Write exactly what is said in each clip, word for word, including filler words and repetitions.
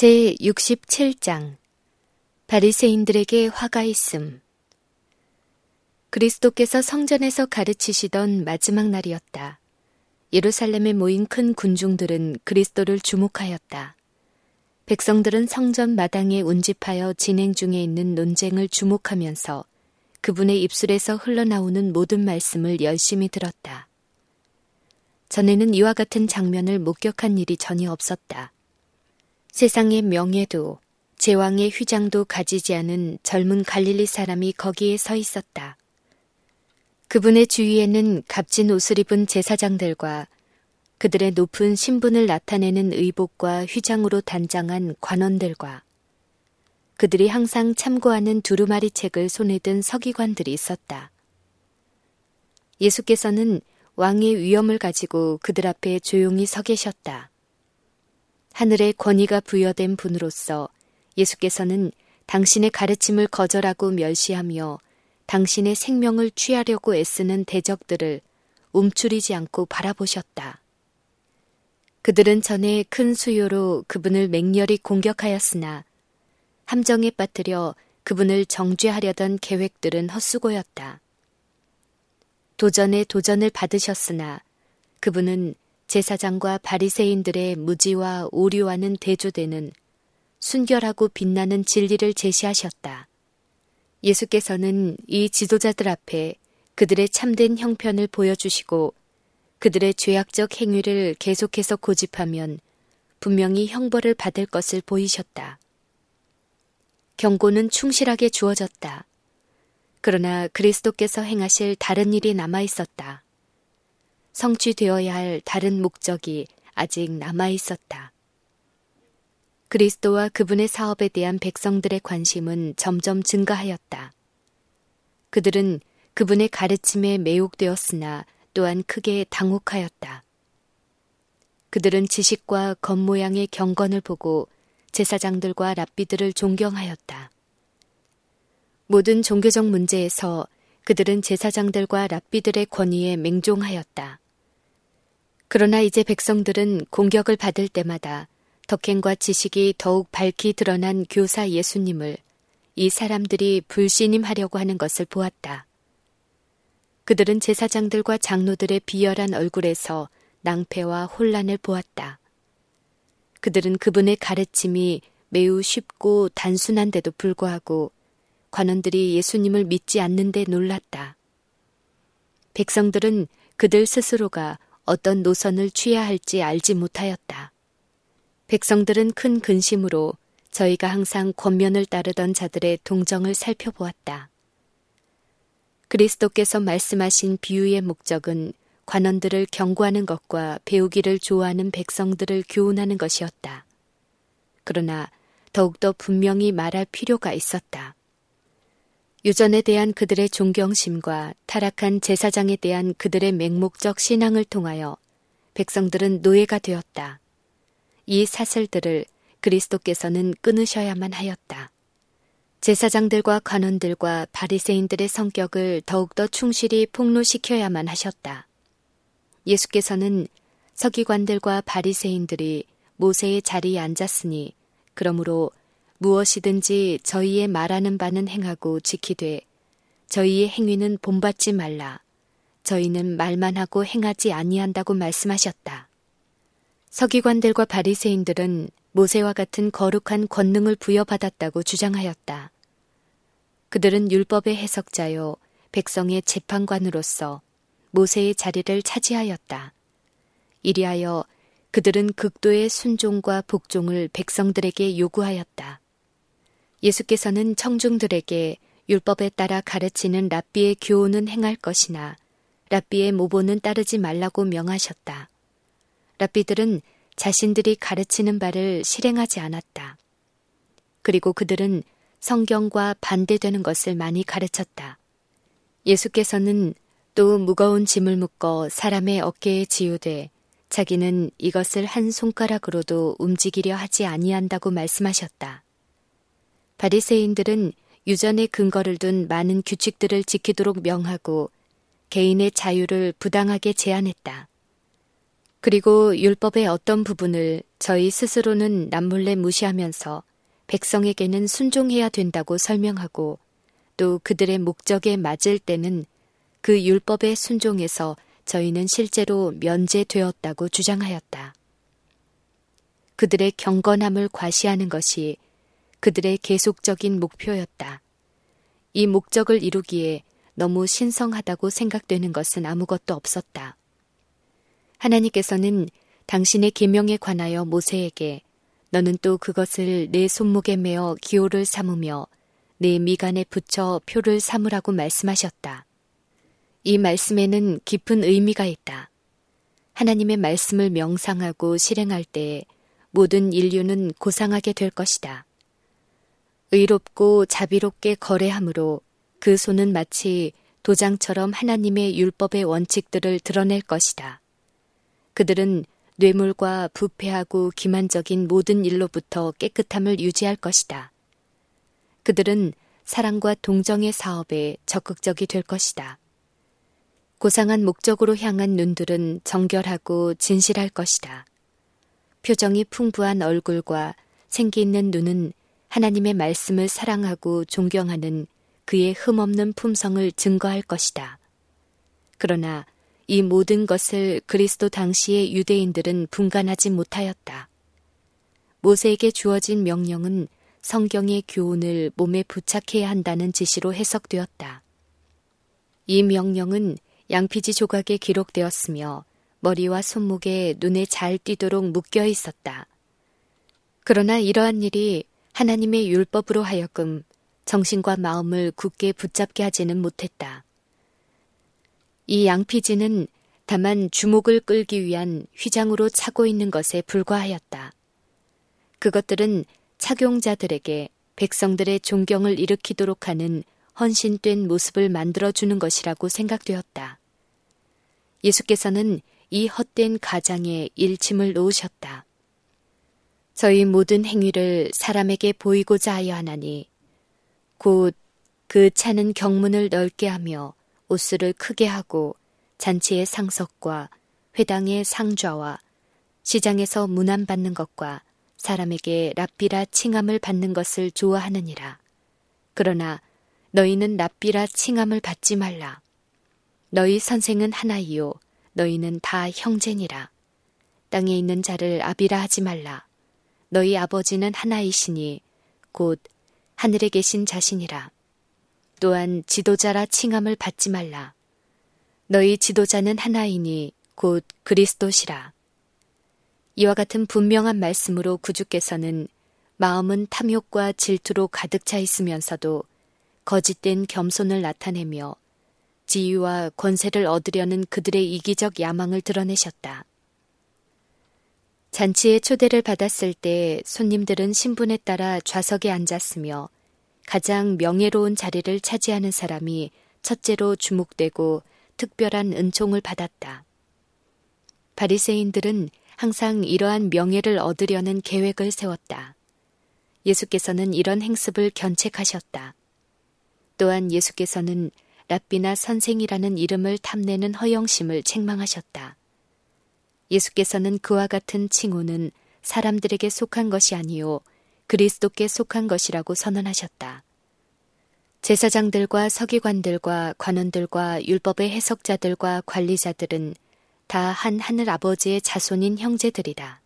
제육십칠 장 바리새인들에게 화가 있음. 그리스도께서 성전에서 가르치시던 마지막 날이었다. 예루살렘에 모인 큰 군중들은 그리스도를 주목하였다. 백성들은 성전 마당에 운집하여 진행 중에 있는 논쟁을 주목하면서 그분의 입술에서 흘러나오는 모든 말씀을 열심히 들었다. 전에는 이와 같은 장면을 목격한 일이 전혀 없었다. 세상의 명예도 제왕의 휘장도 가지지 않은 젊은 갈릴리 사람이 거기에 서 있었다. 그분의 주위에는 값진 옷을 입은 제사장들과 그들의 높은 신분을 나타내는 의복과 휘장으로 단장한 관원들과 그들이 항상 참고하는 두루마리 책을 손에 든 서기관들이 있었다. 예수께서는 왕의 위엄을 가지고 그들 앞에 조용히 서 계셨다. 하늘의 권위가 부여된 분으로서 예수께서는 당신의 가르침을 거절하고 멸시하며 당신의 생명을 취하려고 애쓰는 대적들을 움츠리지 않고 바라보셨다. 그들은 전에 큰 수요로 그분을 맹렬히 공격하였으나 함정에 빠뜨려 그분을 정죄하려던 계획들은 헛수고였다. 도전에 도전을 받으셨으나 그분은 제사장과 바리새인들의 무지와 오류와는 대조되는 순결하고 빛나는 진리를 제시하셨다. 예수께서는 이 지도자들 앞에 그들의 참된 형편을 보여주시고 그들의 죄악적 행위를 계속해서 고집하면 분명히 형벌을 받을 것을 보이셨다. 경고는 충실하게 주어졌다. 그러나 그리스도께서 행하실 다른 일이 남아있었다. 성취되어야 할 다른 목적이 아직 남아있었다. 그리스도와 그분의 사업에 대한 백성들의 관심은 점점 증가하였다. 그들은 그분의 가르침에 매혹되었으나 또한 크게 당혹하였다. 그들은 지식과 겉모양의 경건을 보고 제사장들과 랍비들을 존경하였다. 모든 종교적 문제에서 그들은 제사장들과 랍비들의 권위에 맹종하였다. 그러나 이제 백성들은 공격을 받을 때마다 덕행과 지식이 더욱 밝히 드러난 교사 예수님을 이 사람들이 불신임하려고 하는 것을 보았다. 그들은 제사장들과 장로들의 비열한 얼굴에서 낭패와 혼란을 보았다. 그들은 그분의 가르침이 매우 쉽고 단순한데도 불구하고 관원들이 예수님을 믿지 않는데 놀랐다. 백성들은 그들 스스로가 어떤 노선을 취해야 할지 알지 못하였다. 백성들은 큰 근심으로 저희가 항상 권면을 따르던 자들의 동정을 살펴보았다. 그리스도께서 말씀하신 비유의 목적은 관원들을 경고하는 것과 배우기를 좋아하는 백성들을 교훈하는 것이었다. 그러나 더욱더 분명히 말할 필요가 있었다. 유전에 대한 그들의 존경심과 타락한 제사장에 대한 그들의 맹목적 신앙을 통하여 백성들은 노예가 되었다. 이 사슬들을 그리스도께서는 끊으셔야만 하였다. 제사장들과 관원들과 바리새인들의 성격을 더욱더 충실히 폭로시켜야만 하셨다. 예수께서는 서기관들과 바리새인들이 모세의 자리에 앉았으니 그러므로 무엇이든지 저희의 말하는 바는 행하고 지키되 저희의 행위는 본받지 말라. 저희는 말만 하고 행하지 아니한다고 말씀하셨다. 서기관들과 바리새인들은 모세와 같은 거룩한 권능을 부여받았다고 주장하였다. 그들은 율법의 해석자요 백성의 재판관으로서 모세의 자리를 차지하였다. 이리하여 그들은 극도의 순종과 복종을 백성들에게 요구하였다. 예수께서는 청중들에게 율법에 따라 가르치는 랍비의 교훈은 행할 것이나 랍비의 모본은 따르지 말라고 명하셨다. 랍비들은 자신들이 가르치는 바를 실행하지 않았다. 그리고 그들은 성경과 반대되는 것을 많이 가르쳤다. 예수께서는 또 무거운 짐을 묶어 사람의 어깨에 지우되 자기는 이것을 한 손가락으로도 움직이려 하지 아니한다고 말씀하셨다. 바리새인들은 유전의 근거를 둔 많은 규칙들을 지키도록 명하고 개인의 자유를 부당하게 제한했다. 그리고 율법의 어떤 부분을 저희 스스로는 남몰래 무시하면서 백성에게는 순종해야 된다고 설명하고 또 그들의 목적에 맞을 때는 그 율법의 순종에서 저희는 실제로 면제되었다고 주장하였다. 그들의 경건함을 과시하는 것이 그들의 계속적인 목표였다. 이 목적을 이루기에 너무 신성하다고 생각되는 것은 아무것도 없었다. 하나님께서는 당신의 계명에 관하여 모세에게 너는 또 그것을 내 손목에 메어 기호를 삼으며 내 미간에 붙여 표를 삼으라고 말씀하셨다. 이 말씀에는 깊은 의미가 있다. 하나님의 말씀을 명상하고 실행할 때에 모든 인류는 고상하게 될 것이다. 의롭고 자비롭게 거래함으로 그 손은 마치 도장처럼 하나님의 율법의 원칙들을 드러낼 것이다. 그들은 뇌물과 부패하고 기만적인 모든 일로부터 깨끗함을 유지할 것이다. 그들은 사랑과 동정의 사업에 적극적이 될 것이다. 고상한 목적으로 향한 눈들은 정결하고 진실할 것이다. 표정이 풍부한 얼굴과 생기 있는 눈은 하나님의 말씀을 사랑하고 존경하는 그의 흠없는 품성을 증거할 것이다. 그러나 이 모든 것을 그리스도 당시의 유대인들은 분간하지 못하였다. 모세에게 주어진 명령은 성경의 교훈을 몸에 부착해야 한다는 지시로 해석되었다. 이 명령은 양피지 조각에 기록되었으며 머리와 손목에 눈에 잘 띄도록 묶여 있었다. 그러나 이러한 일이 하나님의 율법으로 하여금 정신과 마음을 굳게 붙잡게 하지는 못했다. 이 양피지는 다만 주목을 끌기 위한 휘장으로 차고 있는 것에 불과하였다. 그것들은 착용자들에게 백성들의 존경을 일으키도록 하는 헌신된 모습을 만들어주는 것이라고 생각되었다. 예수께서는 이 헛된 가장에 일침을 놓으셨다. 저희 모든 행위를 사람에게 보이고자 하여 하나니 곧 그 차는 경문을 넓게 하며 옷수를 크게 하고 잔치의 상석과 회당의 상좌와 시장에서 문안받는 것과 사람에게 랍비라 칭함을 받는 것을 좋아하느니라. 그러나 너희는 랍비라 칭함을 받지 말라. 너희 선생은 하나이요 너희는 다 형제니라. 땅에 있는 자를 아비라 하지 말라. 너희 아버지는 하나이시니 곧 하늘에 계신 자신이라. 또한 지도자라 칭함을 받지 말라. 너희 지도자는 하나이니 곧 그리스도시라. 이와 같은 분명한 말씀으로 구주께서는 마음은 탐욕과 질투로 가득 차 있으면서도 거짓된 겸손을 나타내며 지위와 권세를 얻으려는 그들의 이기적 야망을 드러내셨다. 잔치에 초대를 받았을 때 손님들은 신분에 따라 좌석에 앉았으며 가장 명예로운 자리를 차지하는 사람이 첫째로 주목되고 특별한 은총을 받았다. 바리새인들은 항상 이러한 명예를 얻으려는 계획을 세웠다. 예수께서는 이런 행습을 견책하셨다. 또한 예수께서는 랍비나 선생이라는 이름을 탐내는 허영심을 책망하셨다. 예수께서는 그와 같은 칭호는 사람들에게 속한 것이 아니요 그리스도께 속한 것이라고 선언하셨다. 제사장들과 서기관들과 관원들과 율법의 해석자들과 관리자들은 다 한 하늘 아버지의 자손인 형제들이다.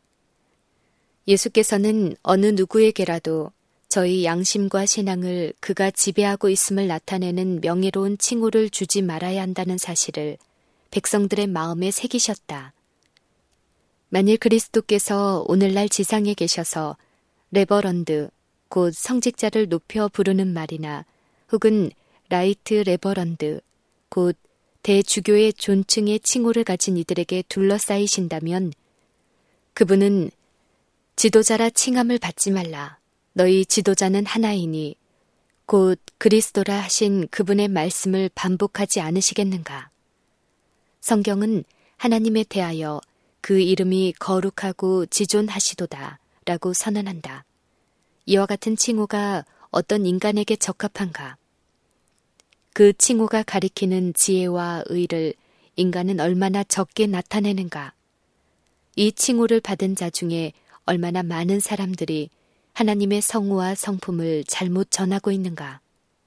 예수께서는 어느 누구에게라도 저희 양심과 신앙을 그가 지배하고 있음을 나타내는 명예로운 칭호를 주지 말아야 한다는 사실을 백성들의 마음에 새기셨다. 만일 그리스도께서 오늘날 지상에 계셔서 레버런드, 곧 성직자를 높여 부르는 말이나 혹은 라이트 레버런드, 곧 대주교의 존칭의 칭호를 가진 이들에게 둘러싸이신다면 그분은 지도자라 칭함을 받지 말라. 너희 지도자는 하나이니 곧 그리스도라 하신 그분의 말씀을 반복하지 않으시겠는가? 성경은 하나님에 대하여 그 이름이 거룩하고 지존하시도다 라고 선언한다. 이와 같은 칭호가 어떤 인간에게 적합한가? 그 칭호가 가리키는 지혜와 의를 인간은 얼마나 적게 나타내는가? 이 칭호를 받은 자 중에 얼마나 많은 사람들이 하나님의 성우와 성품을 잘못 전하고 있는가.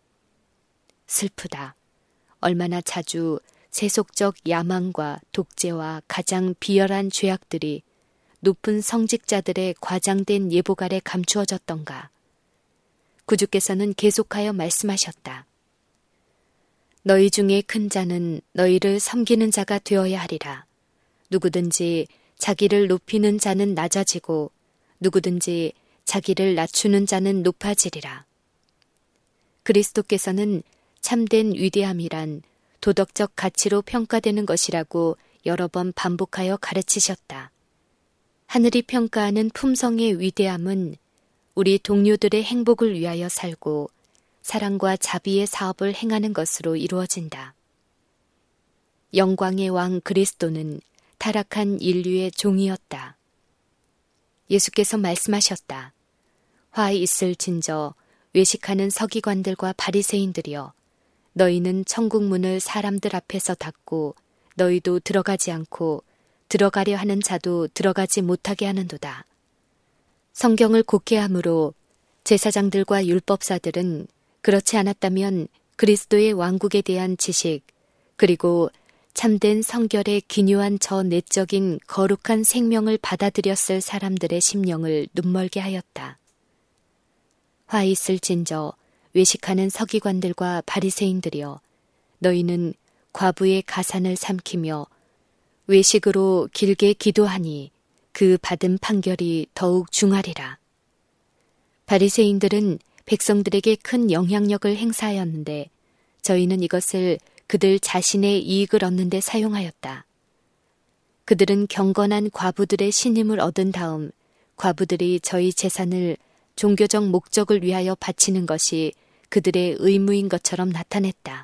슬프다. 얼마나 자주 세속적 야망과 독재와 가장 비열한 죄악들이 높은 성직자들의 과장된 예복 아래 감추어졌던가. 구주께서는 계속하여 말씀하셨다. 너희 중에 큰 자는 너희를 섬기는 자가 되어야 하리라. 누구든지 자기를 높이는 자는 낮아지고 누구든지 자기를 낮추는 자는 높아지리라. 그리스도께서는 참된 위대함이란 도덕적 가치로 평가되는 것이라고 여러 번 반복하여 가르치셨다. 하늘이 평가하는 품성의 위대함은 우리 동료들의 행복을 위하여 살고 사랑과 자비의 사업을 행하는 것으로 이루어진다. 영광의 왕 그리스도는 타락한 인류의 종이었다. 예수께서 말씀하셨다. 화 있을진저 외식하는 서기관들과 바리새인들이여, 너희는 천국 문을 사람들 앞에서 닫고 너희도 들어가지 않고 들어가려 하는 자도 들어가지 못하게 하는도다. 성경을 곡해함으로 제사장들과 율법사들은 그렇지 않았다면 그리스도의 왕국에 대한 지식 그리고 참된 성결의 기묘한 저 내적인 거룩한 생명을 받아들였을 사람들의 심령을 눈멀게 하였다. 화 있을진저 외식하는 서기관들과 바리새인들이여, 너희는 과부의 가산을 삼키며 외식으로 길게 기도하니 그 받은 판결이 더욱 중하리라. 바리새인들은 백성들에게 큰 영향력을 행사하였는데 저희는 이것을 그들 자신의 이익을 얻는 데 사용하였다. 그들은 경건한 과부들의 신임을 얻은 다음 과부들이 저희 재산을 종교적 목적을 위하여 바치는 것이 그들의 의무인 것처럼 나타냈다.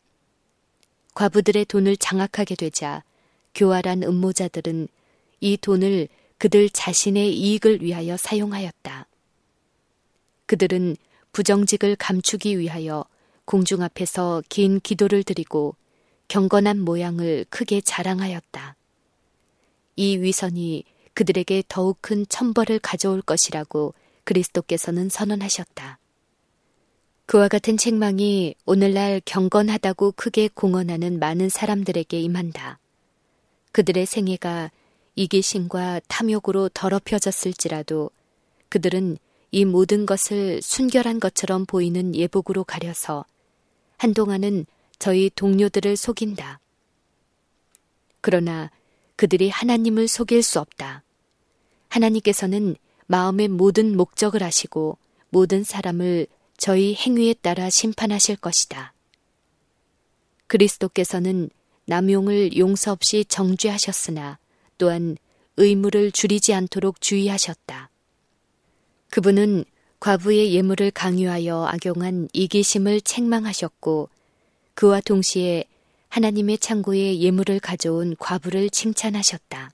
과부들의 돈을 장악하게 되자 교활한 음모자들은 이 돈을 그들 자신의 이익을 위하여 사용하였다. 그들은 부정직을 감추기 위하여 공중 앞에서 긴 기도를 드리고 경건한 모양을 크게 자랑하였다. 이 위선이 그들에게 더욱 큰 천벌을 가져올 것이라고 그리스도께서는 선언하셨다. 그와 같은 책망이 오늘날 경건하다고 크게 공언하는 많은 사람들에게 임한다. 그들의 생애가 이기심과 탐욕으로 더럽혀졌을지라도 그들은 이 모든 것을 순결한 것처럼 보이는 예복으로 가려서 한동안은 저희 동료들을 속인다. 그러나 그들이 하나님을 속일 수 없다. 하나님께서는 마음의 모든 목적을 아시고 모든 사람을 저희 행위에 따라 심판하실 것이다. 그리스도께서는 남용을 용서 없이 정죄하셨으나 또한 의무를 줄이지 않도록 주의하셨다. 그분은 과부의 예물을 강요하여 악용한 이기심을 책망하셨고 그와 동시에 하나님의 창고에 예물을 가져온 과부를 칭찬하셨다.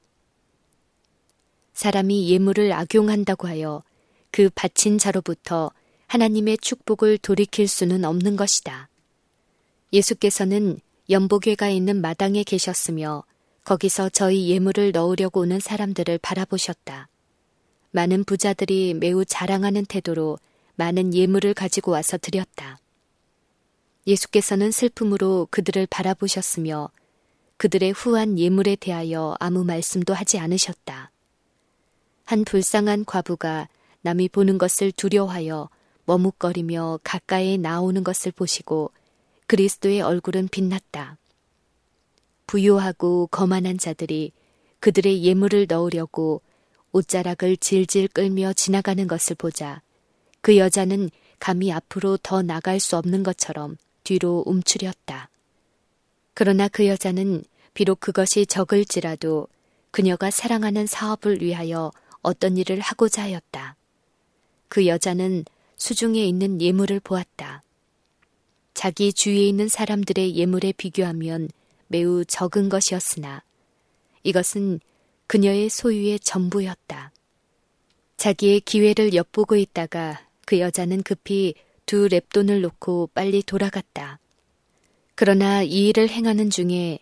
사람이 예물을 악용한다고 하여 그 바친 자로부터 하나님의 축복을 돌이킬 수는 없는 것이다. 예수께서는 연복궤가 있는 마당에 계셨으며 거기서 저희 예물을 넣으려고 오는 사람들을 바라보셨다. 많은 부자들이 매우 자랑하는 태도로 많은 예물을 가지고 와서 드렸다. 예수께서는 슬픔으로 그들을 바라보셨으며 그들의 후한 예물에 대하여 아무 말씀도 하지 않으셨다. 한 불쌍한 과부가 남이 보는 것을 두려워하여 머뭇거리며 가까이 나오는 것을 보시고 그리스도의 얼굴은 빛났다. 부유하고 거만한 자들이 그들의 예물을 넣으려고 옷자락을 질질 끌며 지나가는 것을 보자 그 여자는 감히 앞으로 더 나갈 수 없는 것처럼 뒤로 움츠렸다. 그러나 그 여자는 비록 그것이 적을지라도 그녀가 사랑하는 사업을 위하여 어떤 일을 하고자 하였다. 그 여자는 수중에 있는 예물을 보았다. 자기 주위에 있는 사람들의 예물에 비교하면 매우 적은 것이었으나 이것은 그녀의 소유의 전부였다. 자기의 기회를 엿보고 있다가 그 여자는 급히 두 랩돈을 놓고 빨리 돌아갔다. 그러나 이 일을 행하는 중에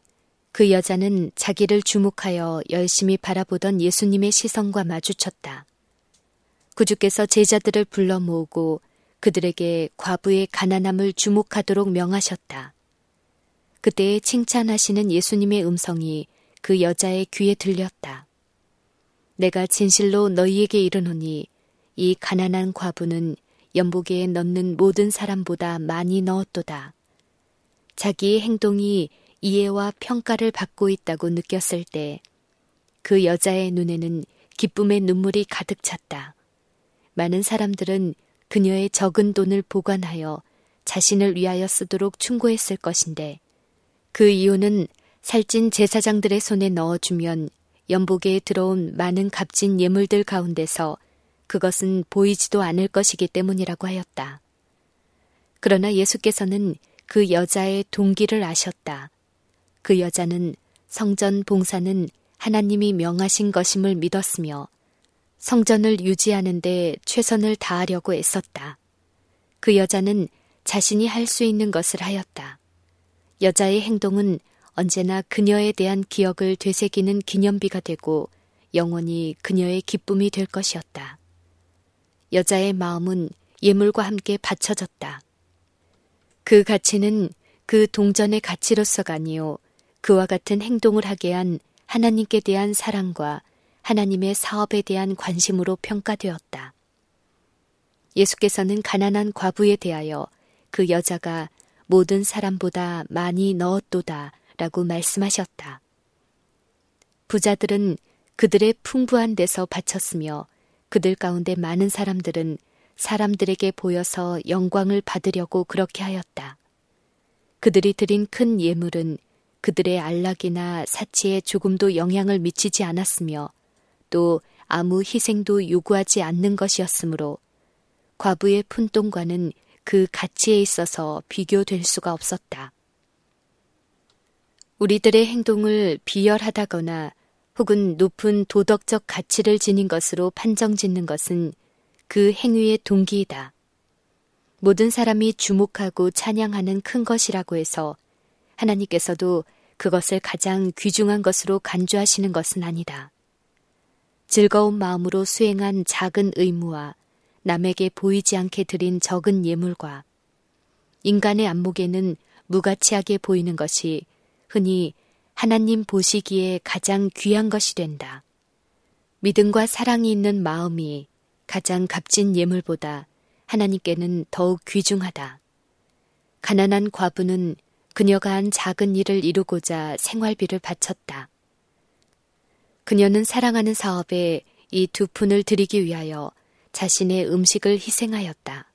그 여자는 자기를 주목하여 열심히 바라보던 예수님의 시선과 마주쳤다. 구주께서 제자들을 불러 모으고 그들에게 과부의 가난함을 주목하도록 명하셨다. 그때에 칭찬하시는 예수님의 음성이 그 여자의 귀에 들렸다. 내가 진실로 너희에게 이르노니 이 가난한 과부는 연보기에 넣는 모든 사람보다 많이 넣었도다. 자기의 행동이 이해와 평가를 받고 있다고 느꼈을 때 그 여자의 눈에는 기쁨의 눈물이 가득 찼다. 많은 사람들은 그녀의 적은 돈을 보관하여 자신을 위하여 쓰도록 충고했을 것인데 그 이유는 살찐 제사장들의 손에 넣어주면 연복에 들어온 많은 값진 예물들 가운데서 그것은 보이지도 않을 것이기 때문이라고 하였다. 그러나 예수께서는 그 여자의 동기를 아셨다. 그 여자는 성전 봉사는 하나님이 명하신 것임을 믿었으며 성전을 유지하는 데 최선을 다하려고 애썼다. 그 여자는 자신이 할 수 있는 것을 하였다. 여자의 행동은 언제나 그녀에 대한 기억을 되새기는 기념비가 되고 영원히 그녀의 기쁨이 될 것이었다. 여자의 마음은 예물과 함께 바쳐졌다. 그 가치는 그 동전의 가치로서가 아니요 그와 같은 행동을 하게 한 하나님께 대한 사랑과 하나님의 사업에 대한 관심으로 평가되었다. 예수께서는 가난한 과부에 대하여 그 여자가 모든 사람보다 많이 넣었도다 라고 말씀하셨다. 부자들은 그들의 풍부한 데서 바쳤으며 그들 가운데 많은 사람들은 사람들에게 보여서 영광을 받으려고 그렇게 하였다. 그들이 드린 큰 예물은 그들의 안락이나 사치에 조금도 영향을 미치지 않았으며 또 아무 희생도 요구하지 않는 것이었으므로 과부의 푼돈과는 그 가치에 있어서 비교될 수가 없었다. 우리들의 행동을 비열하다거나 혹은 높은 도덕적 가치를 지닌 것으로 판정짓는 것은 그 행위의 동기이다. 모든 사람이 주목하고 찬양하는 큰 것이라고 해서 하나님께서도 그것을 가장 귀중한 것으로 간주하시는 것은 아니다. 즐거운 마음으로 수행한 작은 의무와 남에게 보이지 않게 드린 적은 예물과 인간의 안목에는 무가치하게 보이는 것이 흔히 하나님 보시기에 가장 귀한 것이 된다. 믿음과 사랑이 있는 마음이 가장 값진 예물보다 하나님께는 더욱 귀중하다. 가난한 과부는 그녀가 한 작은 일을 이루고자 생활비를 바쳤다. 그녀는 사랑하는 사업에 이 두 푼을 드리기 위하여 자신의 음식을 희생하였다.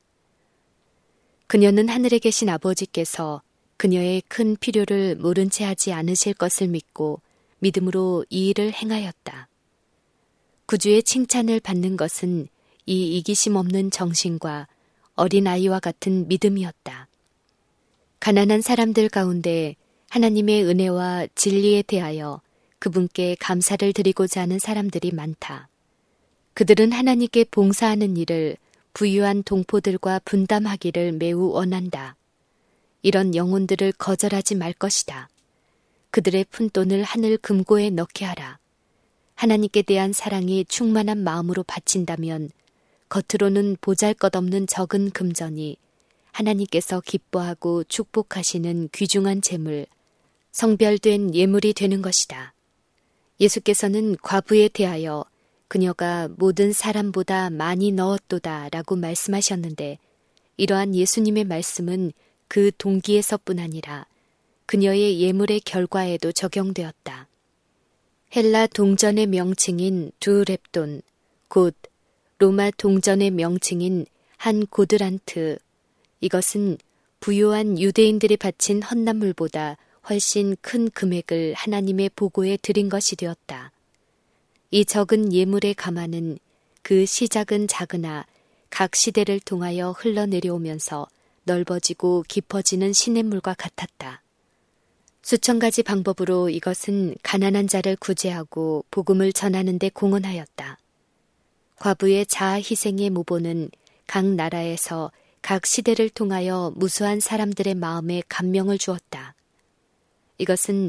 그녀는 하늘에 계신 아버지께서 그녀의 큰 필요를 모른 채 하지 않으실 것을 믿고 믿음으로 이 일을 행하였다. 구주의 칭찬을 받는 것은 이 이기심 없는 정신과 어린아이와 같은 믿음이었다. 가난한 사람들 가운데 하나님의 은혜와 진리에 대하여 그분께 감사를 드리고자 하는 사람들이 많다. 그들은 하나님께 봉사하는 일을 부유한 동포들과 분담하기를 매우 원한다. 이런 영혼들을 거절하지 말 것이다. 그들의 푼돈을 하늘 금고에 넣게 하라. 하나님께 대한 사랑이 충만한 마음으로 바친다면 겉으로는 보잘것없는 적은 금전이 하나님께서 기뻐하고 축복하시는 귀중한 재물, 성별된 예물이 되는 것이다. 예수께서는 과부에 대하여 그녀가 모든 사람보다 많이 넣었도다 라고 말씀하셨는데 이러한 예수님의 말씀은 그 동기에서뿐 아니라 그녀의 예물의 결과에도 적용되었다. 헬라 동전의 명칭인 두 렙돈, 곧 로마 동전의 명칭인 한 고드란트, 이것은 부요한 유대인들이 바친 헌납물보다 훨씬 큰 금액을 하나님의 보고에 드린 것이 되었다. 이 적은 예물의 가마는 그 시작은 작으나 각 시대를 통하여 흘러내려오면서 넓어지고 깊어지는 시냇물과 같았다. 수천 가지 방법으로 이것은 가난한 자를 구제하고 복음을 전하는 데 공헌하였다. 과부의 자아 희생의 모보는 각 나라에서 각 시대를 통하여 무수한 사람들의 마음에 감명을 주었다. 이것은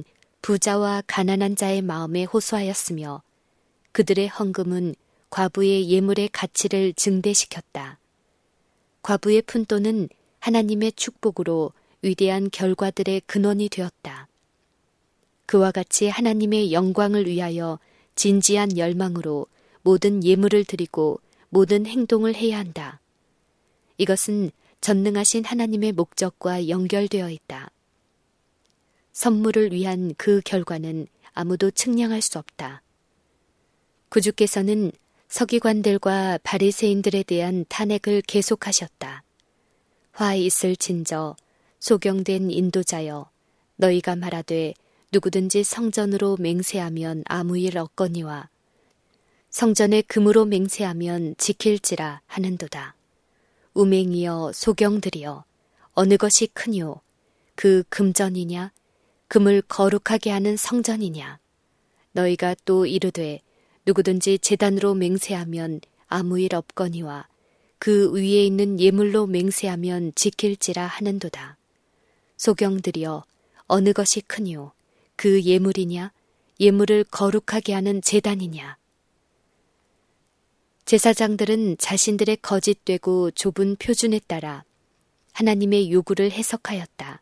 부자와 가난한 자의 마음에 호소하였으며 그들의 헌금은 과부의 예물의 가치를 증대시켰다. 과부의 푼돈은 하나님의 축복으로 위대한 결과들의 근원이 되었다. 그와 같이 하나님의 영광을 위하여 진지한 열망으로 모든 예물을 드리고 모든 행동을 해야 한다. 이것은 전능하신 하나님의 목적과 연결되어 있다. 선물을 위한 그 결과는 아무도 측량할 수 없다. 구주께서는 서기관들과 바리새인들에 대한 탄핵을 계속하셨다. 화 있을진저 소경된 인도자여 너희가 말하되 누구든지 성전으로 맹세하면 아무 일 없거니와 성전에 금으로 맹세하면 지킬지라 하는도다. 우맹이여 소경들이여 어느 것이 크뇨 그 금전이냐 금을 거룩하게 하는 성전이냐 너희가 또 이르되 누구든지 제단으로 맹세하면 아무 일 없거니와 그 위에 있는 예물로 맹세하면 지킬지라 하는도다. 소경들이여 어느 것이 크뇨 그 예물이냐 예물을 거룩하게 하는 제단이냐. 제사장들은 자신들의 거짓되고 좁은 표준에 따라 하나님의 요구를 해석하였다.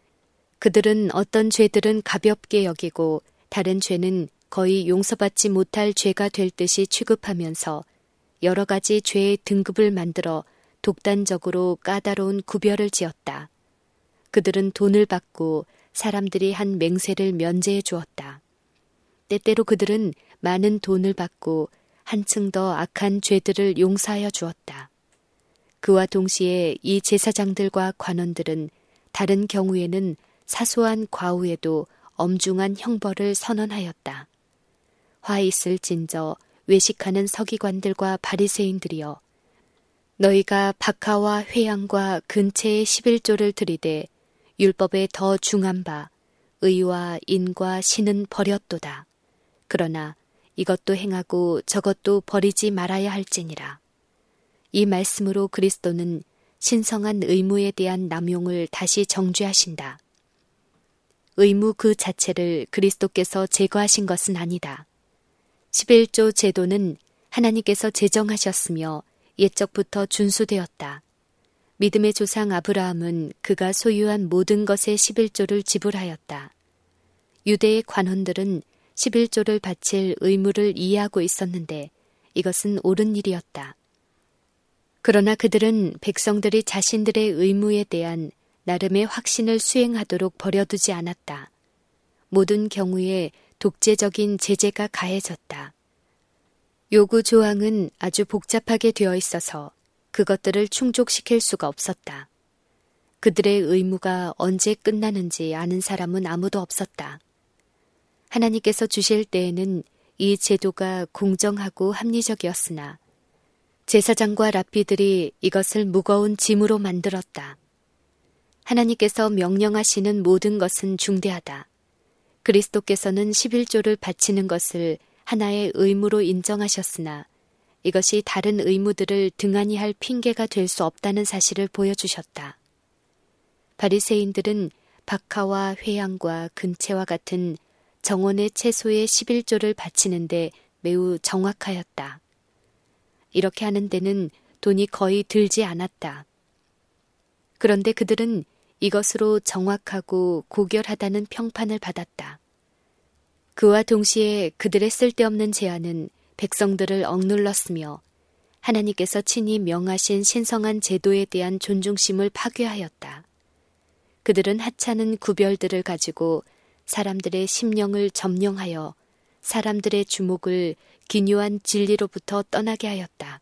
그들은 어떤 죄들은 가볍게 여기고 다른 죄는 거의 용서받지 못할 죄가 될 듯이 취급하면서 여러 가지 죄의 등급을 만들어 독단적으로 까다로운 구별을 지었다. 그들은 돈을 받고 사람들이 한 맹세를 면제해 주었다. 때때로 그들은 많은 돈을 받고 한층 더 악한 죄들을 용서하여 주었다. 그와 동시에 이 제사장들과 관원들은 다른 경우에는 사소한 과우에도 엄중한 형벌을 선언하였다. 화 있을진저 외식하는 서기관들과 바리새인들이여 너희가 박하와 회양과 근체의 십일조를 들이되 율법에 더 중한 바 의와 인과 신은 버렸도다. 그러나 이것도 행하고 저것도 버리지 말아야 할지니라. 이 말씀으로 그리스도는 신성한 의무에 대한 남용을 다시 정죄하신다. 의무 그 자체를 그리스도께서 제거하신 것은 아니다. 십일조 제도는 하나님께서 제정하셨으며 옛적부터 준수되었다. 믿음의 조상 아브라함은 그가 소유한 모든 것의 십일조를 지불하였다. 유대의 관원들은 십일조를 바칠 의무를 이해하고 있었는데 이것은 옳은 일이었다. 그러나 그들은 백성들이 자신들의 의무에 대한 나름의 확신을 수행하도록 버려두지 않았다. 모든 경우에 독재적인 제재가 가해졌다. 요구 조항은 아주 복잡하게 되어 있어서 그것들을 충족시킬 수가 없었다. 그들의 의무가 언제 끝나는지 아는 사람은 아무도 없었다. 하나님께서 주실 때에는 이 제도가 공정하고 합리적이었으나 제사장과 랍비들이 이것을 무거운 짐으로 만들었다. 하나님께서 명령하시는 모든 것은 중대하다. 그리스도께서는 십일조를 바치는 것을 하나의 의무로 인정하셨으나 이것이 다른 의무들을 등한히 할 핑계가 될 수 없다는 사실을 보여주셨다. 바리새인들은 박하와 회양과 근체와 같은 정원의 채소의 십일조를 바치는데 매우 정확하였다. 이렇게 하는 데는 돈이 거의 들지 않았다. 그런데 그들은 이것으로 정확하고 고결하다는 평판을 받았다. 그와 동시에 그들의 쓸데없는 제안은 백성들을 억눌렀으며 하나님께서 친히 명하신 신성한 제도에 대한 존중심을 파괴하였다. 그들은 하찮은 구별들을 가지고 사람들의 심령을 점령하여 사람들의 주목을 기묘한 진리로부터 떠나게 하였다.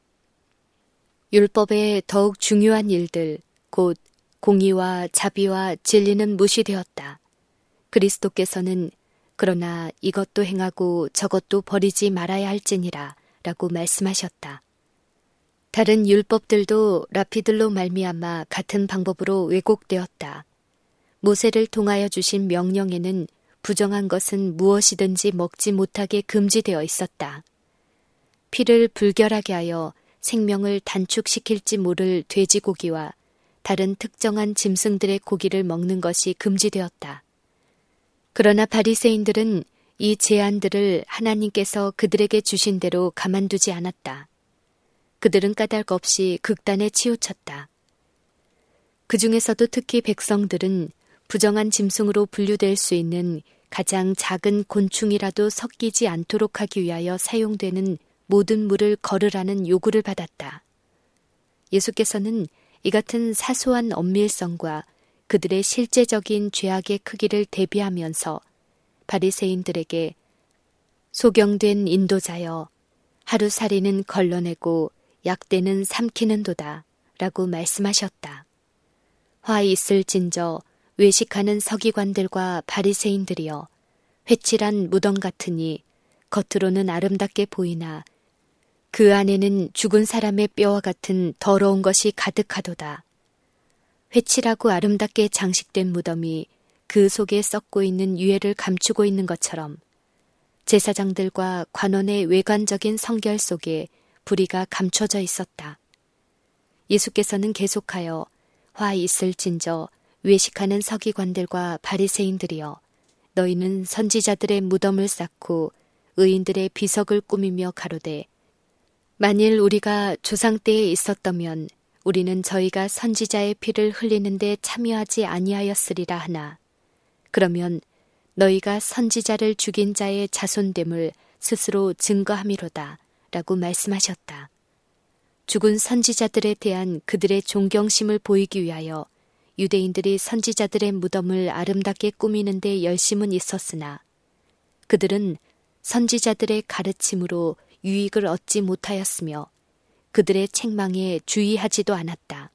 율법의 더욱 중요한 일들, 곧 공의와 자비와 진리는 무시되었다. 그리스도께서는 그러나 이것도 행하고 저것도 버리지 말아야 할지니라 라고 말씀하셨다. 다른 율법들도 랍비들로 말미암아 같은 방법으로 왜곡되었다. 모세를 통하여 주신 명령에는 부정한 것은 무엇이든지 먹지 못하게 금지되어 있었다. 피를 불결하게 하여 생명을 단축시킬지 모를 돼지고기와 다른 특정한 짐승들의 고기를 먹는 것이 금지되었다. 그러나 바리새인들은 이 제안들을 하나님께서 그들에게 주신 대로 가만두지 않았다. 그들은 까닭 없이 극단에 치우쳤다. 그 중에서도 특히 백성들은 부정한 짐승으로 분류될 수 있는 가장 작은 곤충이라도 섞이지 않도록 하기 위하여 사용되는 모든 물을 거르라는 요구를 받았다. 예수께서는 이 같은 사소한 엄밀성과 그들의 실제적인 죄악의 크기를 대비하면서 바리새인들에게 소경된 인도자여, 하루살이는 걸러내고 약대는 삼키는도다 라고 말씀하셨다. 화 있을진저 외식하는 서기관들과 바리새인들이여, 회칠한 무덤 같으니 겉으로는 아름답게 보이나 그 안에는 죽은 사람의 뼈와 같은 더러운 것이 가득하도다. 회칠하고 아름답게 장식된 무덤이 그 속에 썩고 있는 유해를 감추고 있는 것처럼 제사장들과 관원의 외관적인 성결 속에 불의가 감춰져 있었다. 예수께서는 계속하여 화 있을진저 외식하는 서기관들과 바리새인들이여, 너희는 선지자들의 무덤을 쌓고 의인들의 비석을 꾸미며 가로되, 만일 우리가 조상 때에 있었다면 우리는 저희가 선지자의 피를 흘리는데 참여하지 아니하였으리라 하나, 그러면 너희가 선지자를 죽인 자의 자손됨을 스스로 증거함이로다 라고 말씀하셨다. 죽은 선지자들에 대한 그들의 존경심을 보이기 위하여 유대인들이 선지자들의 무덤을 아름답게 꾸미는 데 열심은 있었으나 그들은 선지자들의 가르침으로 유익을 얻지 못하였으며 그들의 책망에 주의하지도 않았다.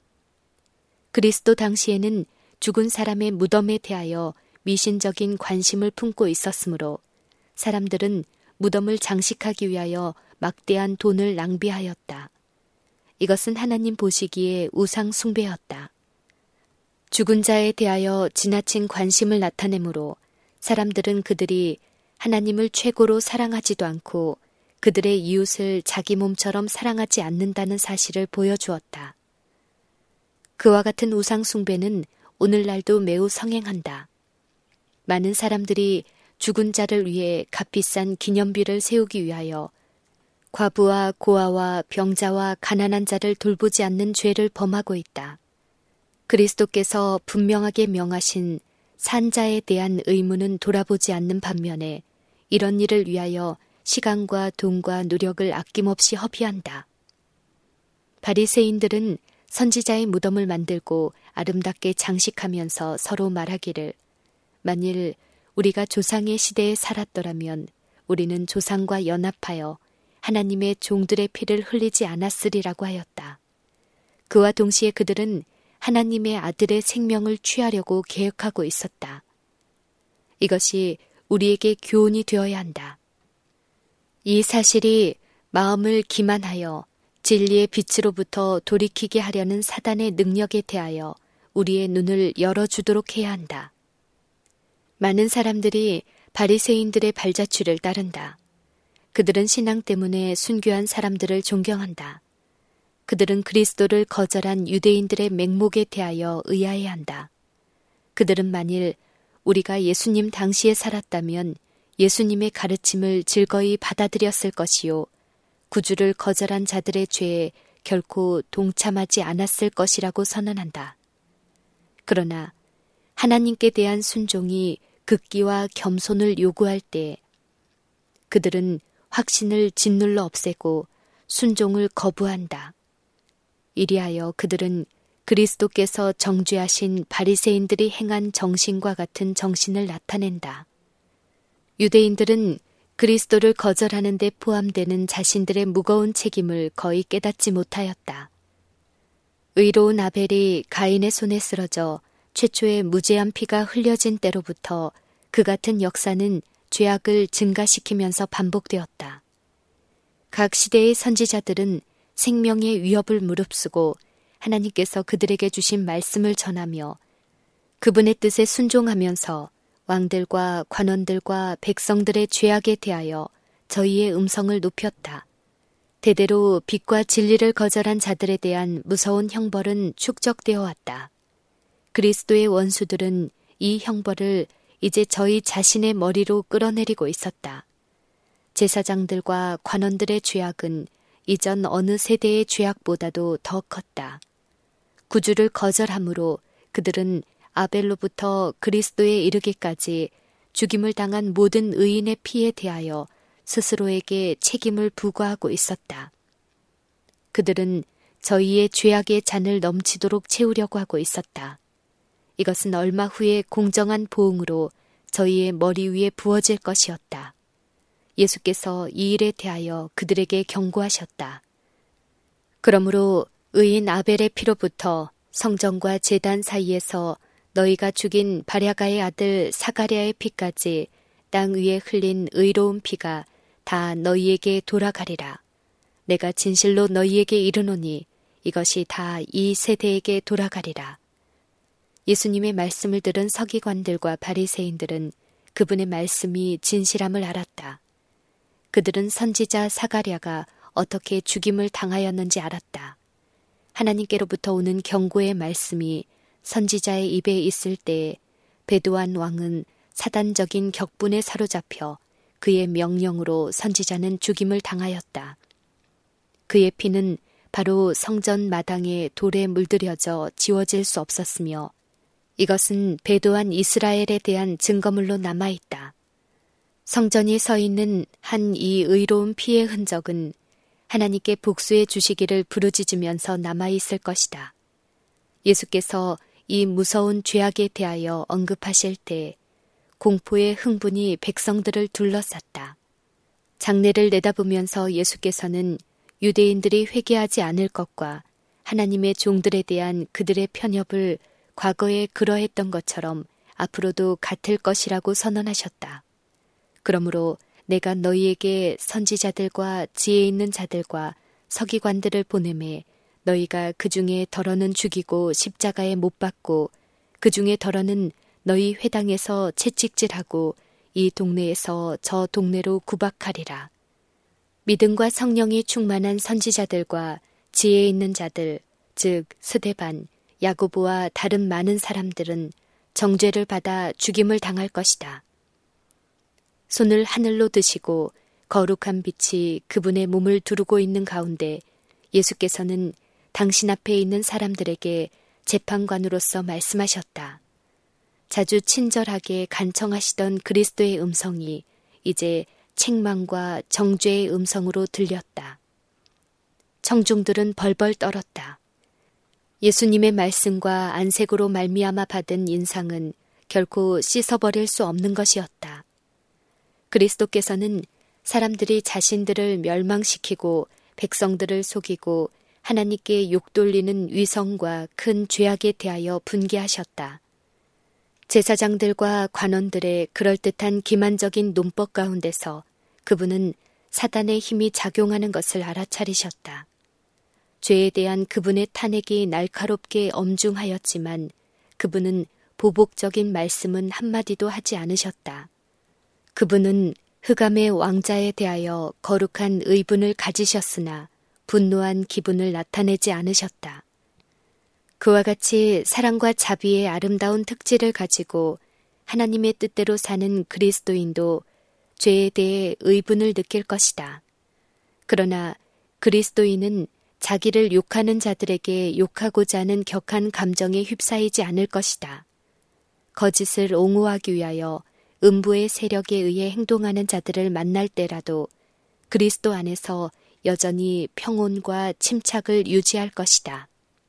그리스도 당시에는 죽은 사람의 무덤에 대하여 미신적인 관심을 품고 있었으므로 사람들은 무덤을 장식하기 위하여 막대한 돈을 낭비하였다. 이것은 하나님 보시기에 우상 숭배였다. 죽은 자에 대하여 지나친 관심을 나타내므로 사람들은 그들이 하나님을 최고로 사랑하지도 않고 그들의 이웃을 자기 몸처럼 사랑하지 않는다는 사실을 보여주었다. 그와 같은 우상 숭배는 오늘날도 매우 성행한다. 많은 사람들이 죽은 자를 위해 값비싼 기념비를 세우기 위하여 과부와 고아와 병자와 가난한 자를 돌보지 않는 죄를 범하고 있다. 그리스도께서 분명하게 명하신 산자에 대한 의무는 돌아보지 않는 반면에 이런 일을 위하여 시간과 돈과 노력을 아낌없이 허비한다. 바리새인들은 선지자의 무덤을 만들고 아름답게 장식하면서 서로 말하기를, 만일 우리가 조상의 시대에 살았더라면 우리는 조상과 연합하여 하나님의 종들의 피를 흘리지 않았으리라고 하였다. 그와 동시에 그들은 하나님의 아들의 생명을 취하려고 계획하고 있었다. 이것이 우리에게 교훈이 되어야 한다. 이 사실이 마음을 기만하여 진리의 빛으로부터 돌이키게 하려는 사단의 능력에 대하여 우리의 눈을 열어주도록 해야 한다. 많은 사람들이 바리새인들의 발자취를 따른다. 그들은 신앙 때문에 순교한 사람들을 존경한다. 그들은 그리스도를 거절한 유대인들의 맹목에 대하여 의아해한다. 그들은 만일 우리가 예수님 당시에 살았다면 예수님의 가르침을 즐거이 받아들였을 것이요, 구주를 거절한 자들의 죄에 결코 동참하지 않았을 것이라고 선언한다. 그러나 하나님께 대한 순종이 극기와 겸손을 요구할 때 그들은 확신을 짓눌러 없애고 순종을 거부한다. 이리하여 그들은 그리스도께서 정죄하신 바리새인들이 행한 정신과 같은 정신을 나타낸다. 유대인들은 그리스도를 거절하는 데 포함되는 자신들의 무거운 책임을 거의 깨닫지 못하였다. 의로운 아벨이 가인의 손에 쓰러져 최초의 무죄한 피가 흘려진 때로부터 그 같은 역사는 죄악을 증가시키면서 반복되었다. 각 시대의 선지자들은 생명의 위협을 무릅쓰고 하나님께서 그들에게 주신 말씀을 전하며 그분의 뜻에 순종하면서 왕들과 관원들과 백성들의 죄악에 대하여 저희의 음성을 높였다. 대대로 빛과 진리를 거절한 자들에 대한 무서운 형벌은 축적되어 왔다. 그리스도의 원수들은 이 형벌을 이제 저희 자신의 머리로 끌어내리고 있었다. 제사장들과 관원들의 죄악은 이전 어느 세대의 죄악보다도 더 컸다. 구주를 거절함으로 그들은 아벨로부터 그리스도에 이르기까지 죽임을 당한 모든 의인의 피에 대하여 스스로에게 책임을 부과하고 있었다. 그들은 저희의 죄악의 잔을 넘치도록 채우려고 하고 있었다. 이것은 얼마 후에 공정한 보응으로 저희의 머리 위에 부어질 것이었다. 예수께서 이 일에 대하여 그들에게 경고하셨다. 그러므로 의인 아벨의 피로부터 성전과 제단 사이에서 너희가 죽인 바랴가의 아들 사가랴의 피까지 땅 위에 흘린 의로운 피가 다 너희에게 돌아가리라. 내가 진실로 너희에게 이르노니 이것이 다 이 세대에게 돌아가리라. 예수님의 말씀을 들은 서기관들과 바리새인들은 그분의 말씀이 진실함을 알았다. 그들은 선지자 사가랴가 어떻게 죽임을 당하였는지 알았다. 하나님께로부터 오는 경고의 말씀이 선지자의 입에 있을 때에 베드완 왕은 사단적인 격분에 사로잡혀 그의 명령으로 선지자는 죽임을 당하였다. 그의 피는 바로 성전 마당에 돌에 물들여져 지워질 수 없었으며 이것은 배도한 이스라엘에 대한 증거물로 남아있다. 성전이 서 있는 한 이 의로운 피의 흔적은 하나님께 복수해 주시기를 부르짖으면서 남아있을 것이다. 예수께서 이 무서운 죄악에 대하여 언급하실 때 공포의 흥분이 백성들을 둘러쌌다. 장례를 내다보면서 예수께서는 유대인들이 회개하지 않을 것과 하나님의 종들에 대한 그들의 편협을 과거에 그러했던 것처럼 앞으로도 같을 것이라고 선언하셨다. 그러므로 내가 너희에게 선지자들과 지혜 있는 자들과 서기관들을 보내매 너희가 그 중에 덜어는 죽이고 십자가에 못 박고 그 중에 덜어는 너희 회당에서 채찍질하고 이 동네에서 저 동네로 구박하리라. 믿음과 성령이 충만한 선지자들과 지혜 있는 자들, 즉 스데반, 야고보와 다른 많은 사람들은 정죄를 받아 죽임을 당할 것이다. 손을 하늘로 드시고 거룩한 빛이 그분의 몸을 두르고 있는 가운데 예수께서는 당신 앞에 있는 사람들에게 재판관으로서 말씀하셨다. 자주 친절하게 간청하시던 그리스도의 음성이 이제 책망과 정죄의 음성으로 들렸다. 청중들은 벌벌 떨었다. 예수님의 말씀과 안색으로 말미암아 받은 인상은 결코 씻어버릴 수 없는 것이었다. 그리스도께서는 사람들이 자신들을 멸망시키고 백성들을 속이고 하나님께 욕돌리는 위선과 큰 죄악에 대하여 분개하셨다. 제사장들과 관원들의 그럴듯한 기만적인 논법 가운데서 그분은 사단의 힘이 작용하는 것을 알아차리셨다. 죄에 대한 그분의 탄핵이 날카롭게 엄중하였지만 그분은 보복적인 말씀은 한마디도 하지 않으셨다. 그분은 흑암의 왕자에 대하여 거룩한 의분을 가지셨으나 분노한 기분을 나타내지 않으셨다. 그와 같이 사랑과 자비의 아름다운 특질을 가지고 하나님의 뜻대로 사는 그리스도인도 죄에 대해 의분을 느낄 것이다. 그러나 그리스도인은 자기를 욕하는 자들에게 욕하고자 하는 격한 감정에 휩싸이지 않을 것이다. 거짓을 옹호하기 위하여 음부의 세력에 의해 행동하는 자들을 만날 때라도 그리스도 안에서 여전히 평온과 침착을 유지할 것이다.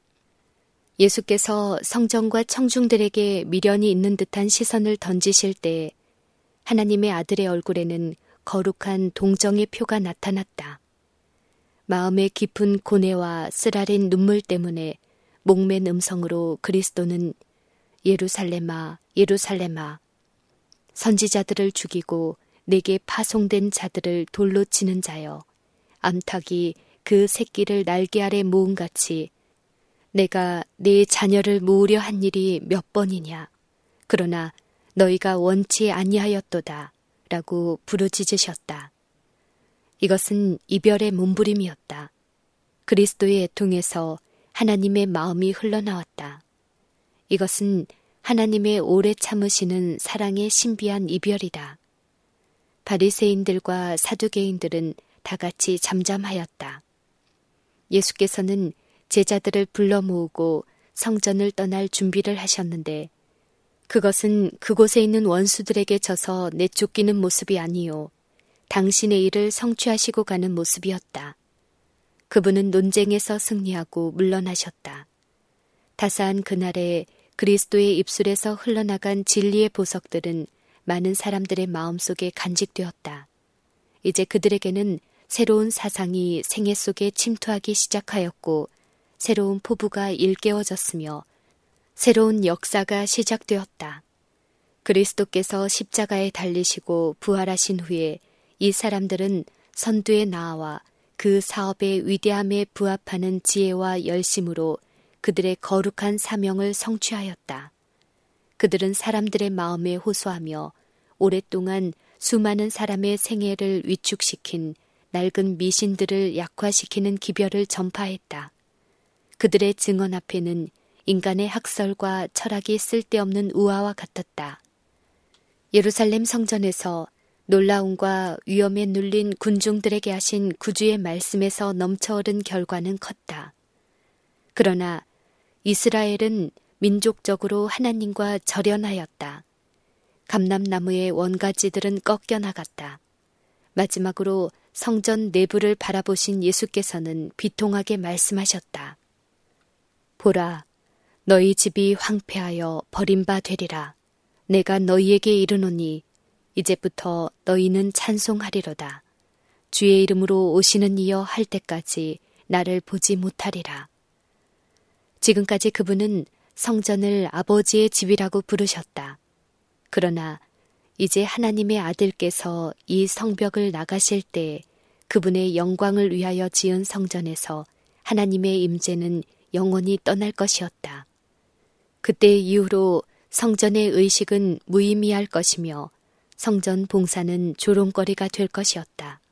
예수께서 성전과 청중들에게 미련이 있는 듯한 시선을 던지실 때 하나님의 아들의 얼굴에는 거룩한 동정의 표가 나타났다. 마음의 깊은 고뇌와 쓰라린 눈물 때문에 목맨 음성으로 그리스도는 예루살렘아, 예루살렘아, 선지자들을 죽이고 내게 파송된 자들을 돌로 치는 자여, 암탉이 그 새끼를 날개 아래 모음같이 내가 네 자녀를 모으려 한 일이 몇 번이냐. 그러나 너희가 원치 아니하였도다. 라고 부르짖으셨다. 이것은 이별의 몸부림이었다. 그리스도의 애통에서 하나님의 마음이 흘러나왔다. 이것은 하나님의 오래 참으시는 사랑의 신비한 이별이다. 바리새인들과 사두개인들은 다 같이 잠잠하였다. 예수께서는 제자들을 불러 모으고 성전을 떠날 준비를 하셨는데 그것은 그곳에 있는 원수들에게 져서 내쫓기는 모습이 아니요 당신의 일을 성취하시고 가는 모습이었다. 그분은 논쟁에서 승리하고 물러나셨다. 다사한 그날에 그리스도의 입술에서 흘러나간 진리의 보석들은 많은 사람들의 마음속에 간직되었다. 이제 그들에게는 새로운 사상이 생애 속에 침투하기 시작하였고 새로운 포부가 일깨워졌으며 새로운 역사가 시작되었다. 그리스도께서 십자가에 달리시고 부활하신 후에 이 사람들은 선두에 나와 그 사업의 위대함에 부합하는 지혜와 열심으로 그들의 거룩한 사명을 성취하였다. 그들은 사람들의 마음에 호소하며 오랫동안 수많은 사람의 생애를 위축시킨 낡은 미신들을 약화시키는 기별을 전파했다. 그들의 증언 앞에는 인간의 학설과 철학이 쓸데없는 우화와 같았다. 예루살렘 성전에서 놀라움과 위험에 눌린 군중들에게 하신 구주의 말씀에서 넘쳐흐른 결과는 컸다. 그러나 이스라엘은 민족적으로 하나님과 절연하였다. 감람나무의 원가지들은 꺾여나갔다. 마지막으로 성전 내부를 바라보신 예수께서는 비통하게 말씀하셨다. 보라, 너희 집이 황폐하여 버림바 되리라. 내가 너희에게 이르노니 이제부터 너희는 찬송하리로다. 주의 이름으로 오시는 이여 할 때까지 나를 보지 못하리라. 지금까지 그분은 성전을 아버지의 집이라고 부르셨다. 그러나 이제 하나님의 아들께서 이 성벽을 나가실 때 그분의 영광을 위하여 지은 성전에서 하나님의 임재는 영원히 떠날 것이었다. 그때 이후로 성전의 의식은 무의미할 것이며 성전 봉사는 조롱거리가 될 것이었다.